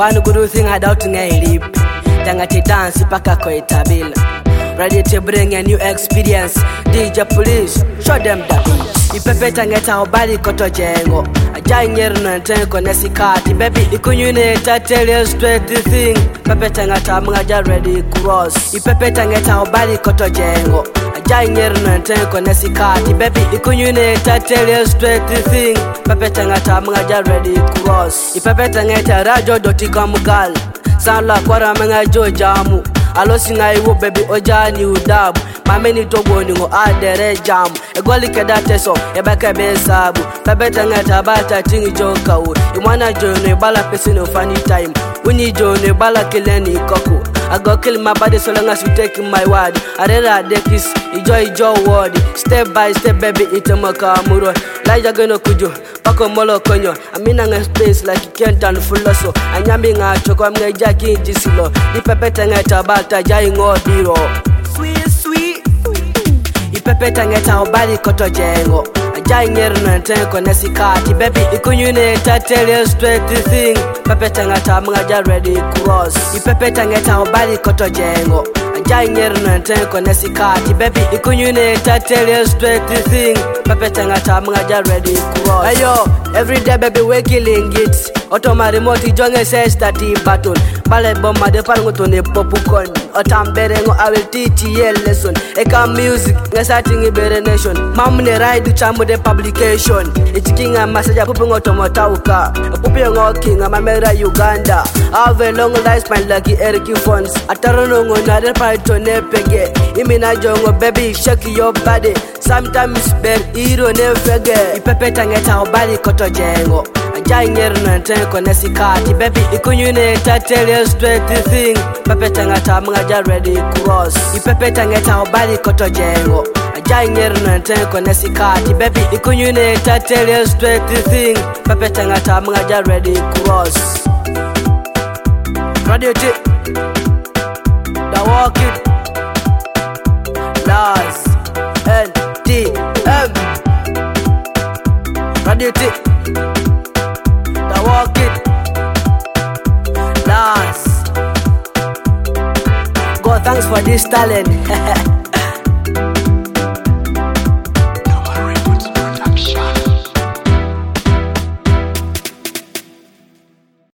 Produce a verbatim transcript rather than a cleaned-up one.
One good thing I doubt ngay lip. Tangati dance paka ko itabila. Ready to bring a new experience. D J Police, show them the beat. Ipepe tangeta obali koto jengo. Ajay nyeru na ntenko nesikati. Baby ikunyune tell you straight the thing. Pepe tangeta mga ready cross. Ipepe tangeta obali koto jengo. Ajay nyeru na ntenko nesikati. Baby ikunyune tell you straight the thing. Pepe tangeta mga ready cross. Ipepe tangeta rajo doti kamugal. Sound like what I'm a jo jamu. Alo singa iwo baby ojani udabu. Mameni togo ningo adere jamu. Egwali kedate so ebeke besabu. Pepe tangeta bata tingi joka u. Imwana jone bala pesi no funny time. Uni jone bala kileni koku. I go kill my body so long as you take my word. I read a dekis, ijo ijo word. Step by step baby itemaka muro. Laja geno kujo, pako molo konyo. Amina nga space like you can't turn full so. Anyambi nga choko mga jaki jisilo. Di pepe tangeta bata jai ngo biro. Sweet sweet. Ipepe tangeta obali koto jengo. Ajay nyeru na ntenko nesikati. Baby ikunyune tell you straight the thing. Pepe tangeta mga ready cross. Ipepe tangeta obali koto jengo. Ajay nyeru na ntenko nesikati. Baby ikunyune tell you straight the thing. Pepe tangeta mga ready cross. Ayo, everyday baby we killing it. Otoma remote jonge says that he battle. Bale bomba de pango to ne popcorn. Otambere ngo I will teach you a lesson. Eka music ngasati ibere nation. Mamune ride chambo de publication. Ichikinga masaja pupu ngo tomotauka. Pupu ngo kinga mamera Uganda. Have a long lifespan like Eric Fons. Atarono ngo na de python ne pege. Imina jongo baby shake your body. Sometimes ber hero ne fege. Ipepe tangeta obali koto jengo. Ajay nyeru na ntenko nesikati. Baby ikunyune tell you straight the thing. Pepe tangeta mga ready cross. Ipepe tangeta obali koto jengo. Ajay nyeru na ntenko nesikati. Baby ikunyune tell you straight the thing. Pepe tangeta mga ready cross. Radio T Da Walk It Laz N T M Radio T Da Walk It Laz. God thanks for this talent.